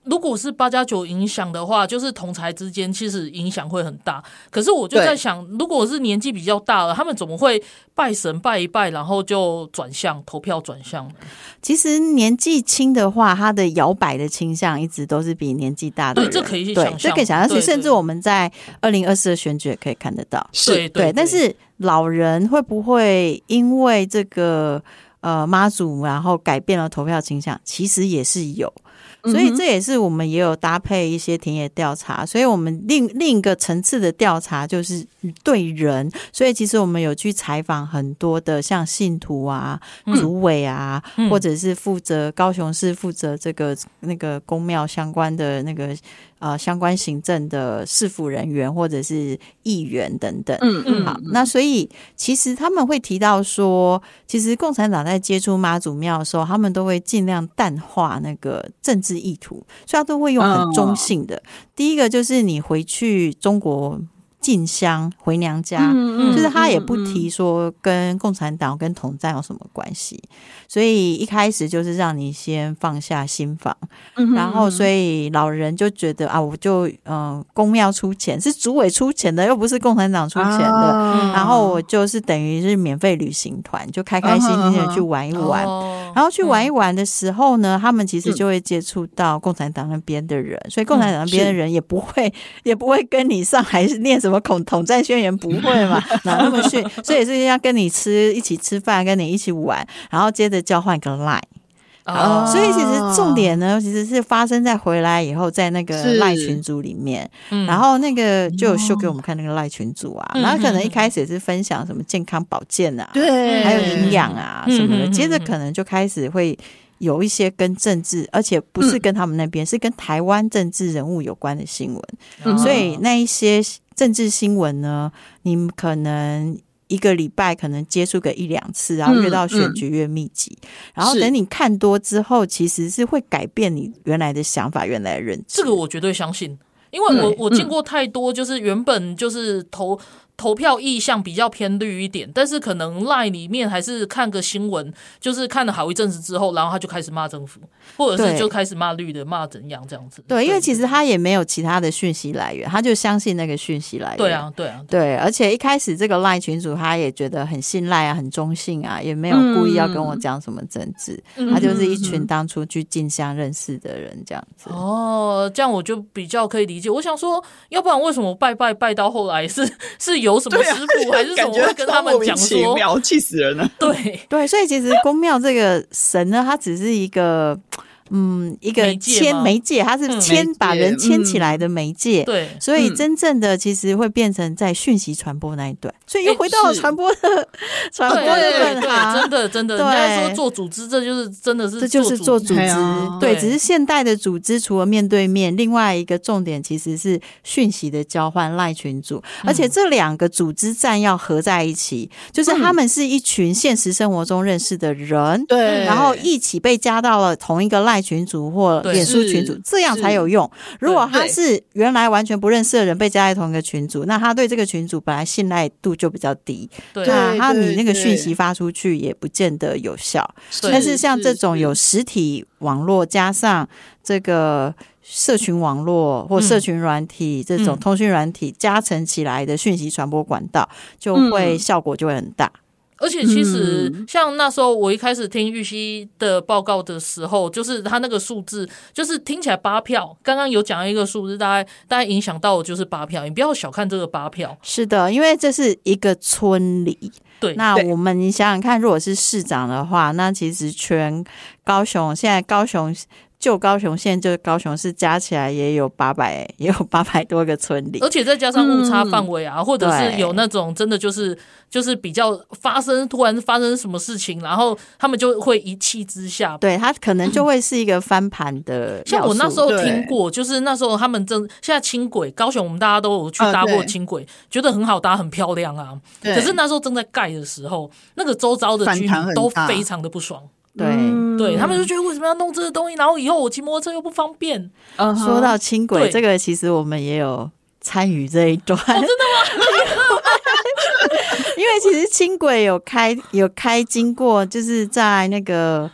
Speaker 5: 如果是8+9影响的话，就是同侪之间其实影响会很大。可是我就在想，如果是年纪比较大了，他们怎么会拜神拜一拜，然后就转向投票转向呢？
Speaker 8: 其实年纪轻的话，他的摇摆的倾向一直都是比年纪大的人。
Speaker 5: 对，这可以想象，
Speaker 8: 这可以想象，甚至我们在2024的选举也可以看得到。对，但是老人会不会因为这个妈祖然后改变了投票倾向？其实也是有。所以这也是我们也有搭配一些田野调查，所以我们另一个层次的调查就是对人，所以其实我们有去采访很多的像信徒啊、主委啊，或者是负责高雄市负责这个那个公庙相关的那个相关行政的市府人员或者是议员等等。好，那所以其实他们会提到说，其实共产党在接触妈祖庙的时候，他们都会尽量淡化那个政治意图，所以他都会用很中性的。第一个就是你回去中国进香回娘家，就是他也不提说跟共产党跟统战有什么关系，所以一开始就是让你先放下心防，然后所以老人就觉得啊，我就公庙出钱，是主委出钱的，又不是共产党出钱的，然后我就是等于是免费旅行团，就开开心心的去玩一玩，然后去玩一玩的时候呢，他们其实就会接触到共产党那边的人，所以共产党那边的人也不会跟你上海念什么统战宣言，不会嘛，哪那么逊，所以是要跟你一起吃饭，跟你一起玩，然后接着交换个 LINE。所以其实重点呢，其实是发生在回来以后，在那个赖群组里面，然后那个就有秀给我们看那个赖群组啊，然后可能一开始也是分享什么健康保健啊，对，还有营养啊什么的，接着可能就开始会有一些跟政治，而且不是跟他们那边，是跟台湾政治人物有关的新闻，所以那一些政治新闻呢，你们可能一个礼拜可能接触个1-2次，然后越到选举越密集，然后等你看多之后，其实是会改变你原来的想法，原来的认知。
Speaker 5: 这个我绝对相信，因为我见过太多，就是原本就是投票意向比较偏绿一点，但是可能 LINE 里面还是看个新闻，就是看了好一阵子之后，然后他就开始骂政府，或者是就开始骂绿的，骂怎样这样子。
Speaker 8: 对，因为其实他也没有其他的讯息来源，他就相信那个讯息来源。对，而且一开始这个 LINE 群组他也觉得很信赖啊，很中性啊，也没有故意要跟我讲什么政治，他就是一群当初去进香认识的人这样子。
Speaker 5: 这样我就比较可以理解。我想说，要不然为什么拜到后来是有什么师傅还是什么会跟他们讲说，
Speaker 7: 气死人了。
Speaker 8: 对，所以其实公庙这个神呢，它只是一个一个媒介，它是把人牵起来的媒介。对，所以真正的其实会变成在讯息传播那一段，所以又回到了传播的本行。
Speaker 5: 真的，人家说做组织，这就是真的是
Speaker 8: 这就是做组织。对，只是现代的组织除了面对面，另外一个重点其实是讯息的交换，LINE群组，而且这两个组织战要合在一起，就是他们是一群现实生活中认识的人，对，然后一起被加到了同一个LINE群组或脸书群组，这样才有用。如果他是原来完全不认识的人被加在同一个群组，那他对这个群组本来信赖度就比较低，那你那个讯息发出去也不见得有效。但是像这种有实体网络加上这个社群网络或社群软体这种通讯软体加成起来的讯息传播管道，就会效果就会很大。
Speaker 5: 而且其实像那时候我一开始听玉溪的报告的时候，就是他那个数字就是听起来8票，刚刚有讲一个数字，大概影响到的就是8票，你不要小看这个8票。
Speaker 8: 是的，因为这是一个村里。对，那你想想看，如果是市长的话，那其实全高雄现在就高雄县就高雄市加起来也有800多个村里，
Speaker 5: 而且再加上误差范围啊，或者是有那种真的就是比较突然发生什么事情，然后他们就会一气之下，
Speaker 8: 对，他可能就会是一个翻盘的要素。
Speaker 5: 像我那时候听过，就是那时候他们现在轻轨高雄我们大家都有去搭过轻轨，觉得很好搭很漂亮啊，可是那时候正在盖的时候，那个周遭的居民都非常的不爽。对，他们就觉得为什么要弄这个东西，然后以后我骑摩托车又不方便。
Speaker 8: 说到轻轨，这个其实我们也有参与这一段。真的吗？因为其实轻轨有开经过，就是在那个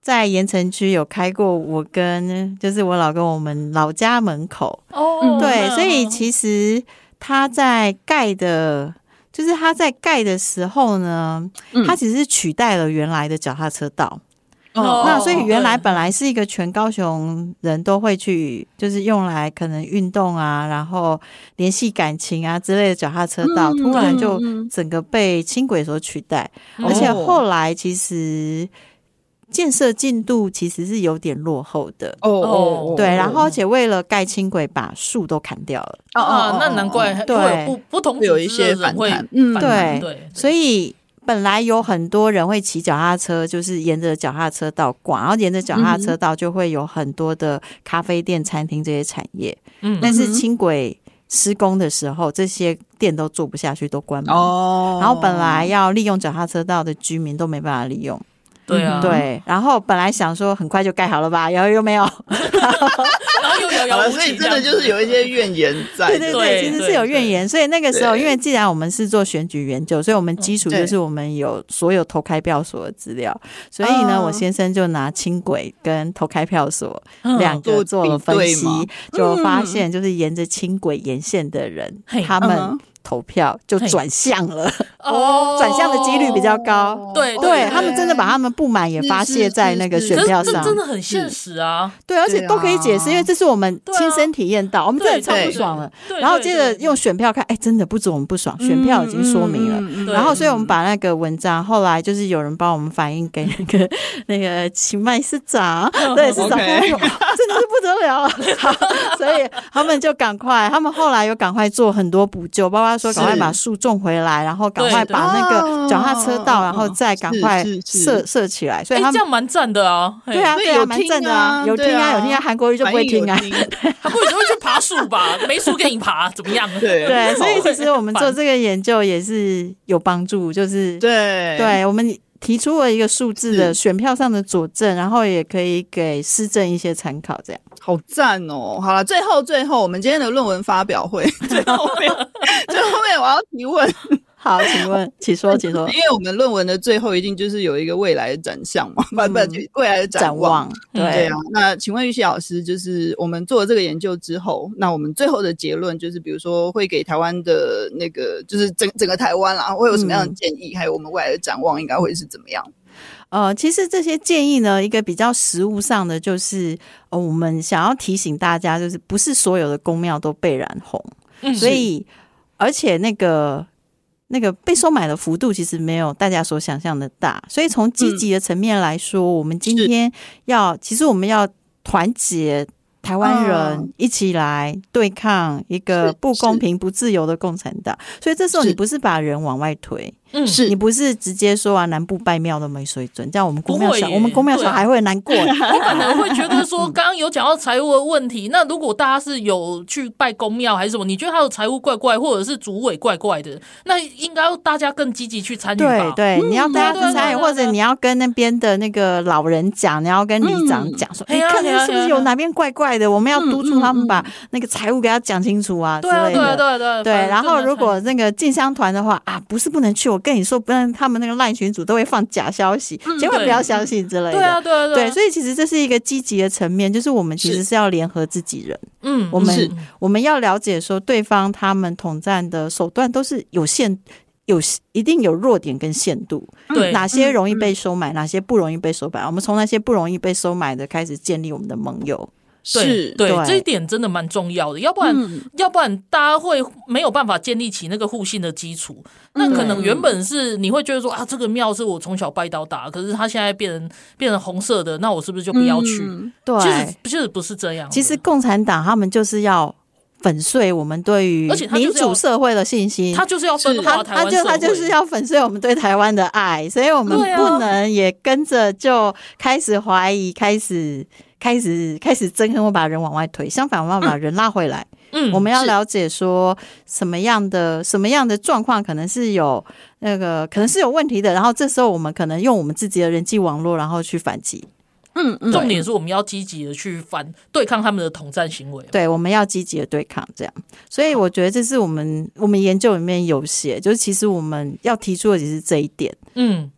Speaker 8: 在盐城区有开过我跟就是我老公我们老家门口
Speaker 5: 哦，
Speaker 8: 对，所以其实他在盖的时候呢，他只是取代了原来的脚踏车道。那所以原来本来是一个全高雄人都会去，就是用来可能运动啊，然后联系感情啊之类的脚踏车道，突然就整个被轻轨所取代，而且后来其实建设进度其实是有点落后的对，然后而且为了盖轻轨把树都砍掉了
Speaker 5: 那难怪会有不同
Speaker 7: 有一些反弹，
Speaker 8: 对，所以本来有很多人会骑脚踏车，就是沿着脚踏车道逛，然后沿着脚踏车道就会有很多的咖啡店、餐厅这些产业。但是轻轨施工的时候，这些店都做不下去，都关门。然后本来要利用脚踏车道的居民都没办法利用。
Speaker 5: 对啊，
Speaker 8: 对，然后本来想说很快就盖好了吧，然后又没有，
Speaker 5: 然后又遥遥无期，
Speaker 7: 所以真的就是有一些怨言在。
Speaker 8: 对，其实是有怨言。所以那个时候，因为既然我们是做选举研究，所以我们基础就是我们有所有投开票所的资料，所以呢，我先生就拿轻轨跟投开票所两个做了分析，就发现就是沿着轻轨沿线的人，他们投票就转向了，转向的几率比较高。对，他们真的把他们不满也发泄在那个选票上，
Speaker 5: 这真的很现实啊。
Speaker 8: 对，而且都可以解释，因为这是我们亲身体验到，我们真的超不爽了。然后接着用选票看，真的不止我们不爽，选票已经说明了。然后所以我们把那个文章后来就是有人帮我们反映给那个秦麦市长，对，市长说真的是不得了，所以他们就他们后来有赶快做很多补救，包括说赶快把树种回来，然后赶快把那个脚踏车道，然后再赶快设起来。所以他们
Speaker 5: 这样蛮赞的啊。
Speaker 8: 对啊，蛮赞的啊，有听啊，韩国瑜就不会听啊，
Speaker 5: 韩国瑜就会去爬树吧，没树给你爬，怎么样？
Speaker 8: 对，所以其实我们做这个研究也是有帮助，就是对我们提出了一个数字的选票上的佐证，然后也可以给施政一些参考，这样
Speaker 7: 好赞哦！好了，最后我们今天的论文发表会最后面我要提问。
Speaker 8: 好，请问，请说。因
Speaker 7: 为我们论文的最后一定就是有一个未来的展向嘛，未来的展望。对啊，那请问玉溪老师，就是我们做了这个研究之后，那我们最后的结论就是，比如说会给台湾的那个，就是整个台湾啦，会有什么样的建议？还有我们未来的展望应该会是怎么样？
Speaker 8: 其实这些建议呢，一个比较实务上的就是，我们想要提醒大家，就是不是所有的公庙都被染红，所以而且那个被收买的幅度其实没有大家所想象的大，所以从积极的层面来说，我们今天其实我们要团结台湾人一起来对抗一个不公平不自由的共产党，所以这时候你不是把人往外推，你不是直接说南部拜庙都没水准，这样我们公庙小孩会难过。
Speaker 5: 我可能会觉得说，刚刚有讲到财务的问题，那如果大家是有去拜公庙还是什么，你觉得他的财务怪怪，或者是主委怪怪的，那应该要大家更积极去参与吧？
Speaker 8: 对，你要大家去参与，或者你要跟那边的那个老人讲，你要跟里长讲说，看看是不是有哪边怪怪的，我们要督促他们把那个财务给他讲清楚啊之类的。对，然后如果那个进香团的话不是不能去，我跟你说，不然他们那个LINE群组都会放假消息，千万不要相信之类的。对，所以其实这是一个积极的层面，就是我们其实是要联合自己人。我们要了解说，对方他们统战的手段都是一定有弱点跟限度，哪些容易被收买，哪些不容易被收买，我们从那些不容易被收买的开始建立我们的盟友。
Speaker 5: 对，这一点真的蛮重要的，要不然大家会没有办法建立起那个互信的基础。那可能原本是你会觉得说这个庙是我从小拜到大，可是它现在变成红色的，那我是不是就不要去？
Speaker 8: 对，
Speaker 5: 其实不是这样。
Speaker 8: 其实共产党他们就是要粉碎我们对于民主社会的信心，
Speaker 5: 他就是要分化台湾社会，
Speaker 8: 他就是要粉碎我们对台湾的爱，所以我们不能也跟着就开始怀疑，开始憎恨或把人往外推，相反我们要把人拉回来。我们要了解说什么样的状况可能是有问题的，然后这时候我们可能用我们自己的人际网络然后去反击。
Speaker 5: 重点是我们要积极的去对抗他们的统战行为。
Speaker 8: 对，我们要积极的对抗，这样。所以我觉得这是我们研究里面有写，就是其实我们要提出的只是这一点。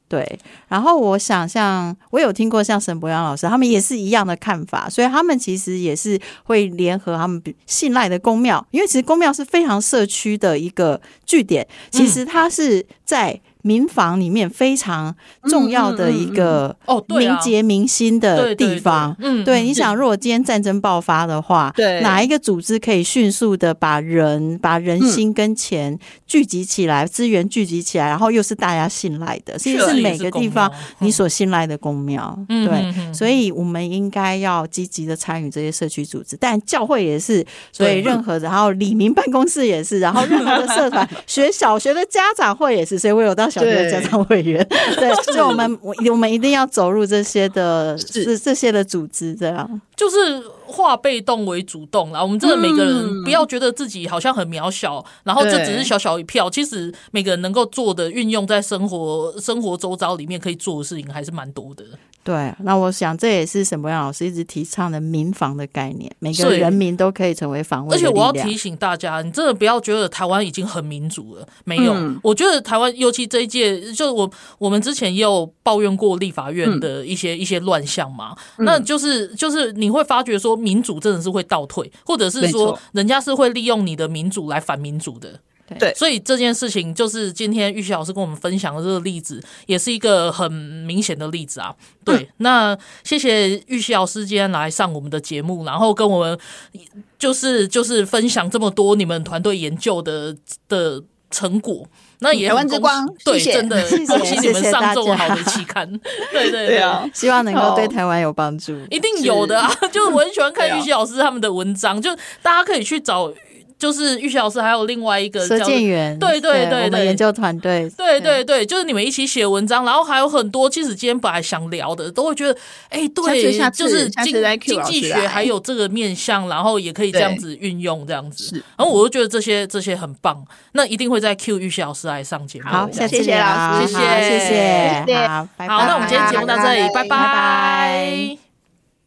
Speaker 8: 对，然后我想像我有听过像沈伯洋老师，他们也是一样的看法，所以他们其实也是会联合他们信赖的公庙，因为其实公庙是非常社区的一个据点，其实它是在民房里面非常重要的一个民结民心的地方。对，你想如果今天战争爆发的话，哪一个组织可以迅速的把人心跟钱聚集起来，资源聚集起来，然后又是大家信赖的，其实是每个地方你所信赖的公庙。对，所以我们应该要积极的参与这些社区组织，但教会也是，所以任何的，然后里民办公室也是，然后任何的社团小学的家长会也是，所以我有到小学的家长委员。对，所以我们一定要走入这些的组织，这样
Speaker 5: 就是化被动为主动啦。我们真的每个人不要觉得自己好像很渺小，然后这只是小小一票，其实每个人能够做的运用在生活周遭里面可以做的事情还是蛮多的。对，
Speaker 8: 那我想这也是沈伯洋老师一直提倡的民防的概念，每个人民都可以成为防卫的力量。
Speaker 5: 而且我要提醒大家，你真的不要觉得台湾已经很民主了，没有。我觉得台湾尤其这一届，就我们之前也有抱怨过立法院的一些乱象嘛，那就是你会发觉说民主真的是会倒退，或者是说人家是会利用你的民主来反民主的。对，所以这件事情就是今天玉溪老师跟我们分享的这个例子，也是一个很明显的例子啊。对，那谢谢玉溪老师今天来上我们的节目，然后跟我们就是分享这么多你们团队研究的成果。那也
Speaker 7: 台湾之光，
Speaker 5: 对，真的恭喜你们上这么好的期刊。对啊，
Speaker 8: 希望能够对台湾有帮助，
Speaker 5: 一定有的啊。就是我很喜欢看玉溪老师他们的文章，就大家可以去找。就是玉溪老师还有另外一个
Speaker 8: 佘建元，
Speaker 5: 对，
Speaker 8: 我们研究团队，
Speaker 5: 对，就是你们一起写文章，然后还有很多，其实今天本来想聊的，都会觉得，对，就是经济学还有这个面向，然后也可以这样子运用，这样子，然后我就觉得这些很棒，那一定会再 cue 玉溪老师来上节目。
Speaker 8: 好，谢谢
Speaker 7: 老师，
Speaker 8: 谢谢，好，
Speaker 5: 好，那我们今天节目到这里，拜拜。